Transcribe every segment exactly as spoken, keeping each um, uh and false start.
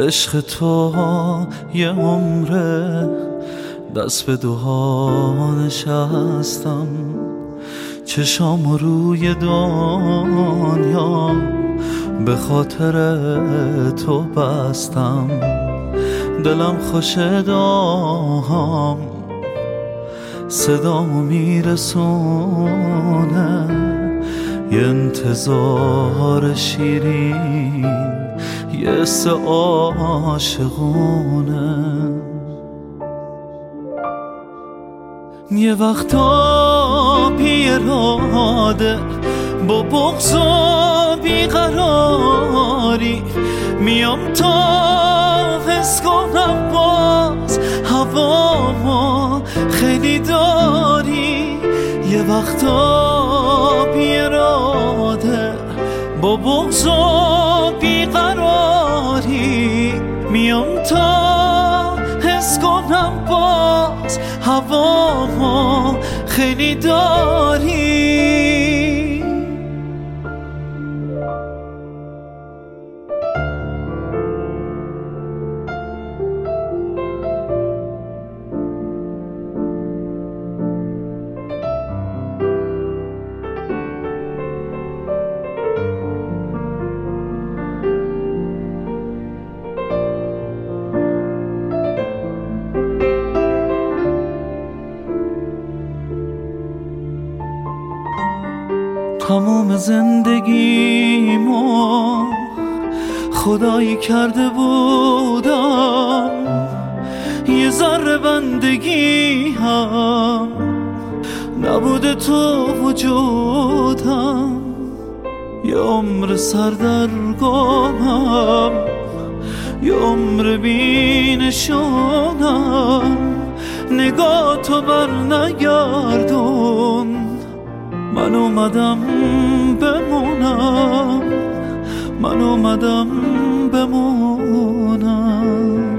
عشق تو یه عمره دست به دوها نشستم، چشام روی دنیا به خاطر تو بستم. دلم خوش دام صدامو میرسونه، یه انتظار شیرین یه حس عاشقونه. یه وقتا بیراده با بغض و بیقراری میام تا حس کنم باز هوا خیلی داری. یه وقتا بیراده با بغض و بیقراری میام تا حس کنم باز هوا خیلی داری. تمام زندگیمو خدایی کرده بودم، یه ذره بندگی هم نبوده تو وجودم. یه عمر سردرگمم، یه عمر بی نشونم، نگاه تو بر نگردون. من اومدم بمونم، من اومدم بمونم.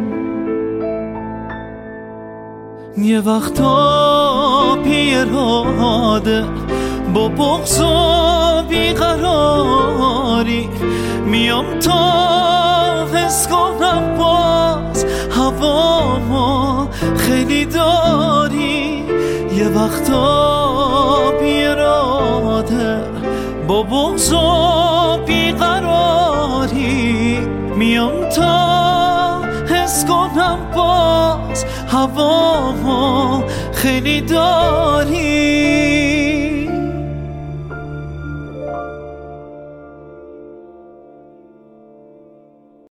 یه وقتا بیراده با بغض و بیقراری میام تا حس کنم باز هوا خیلی داری. یه وقتا بیراده با بغض و بیقراری میام تا حس کنم باز هوا خیلی داری.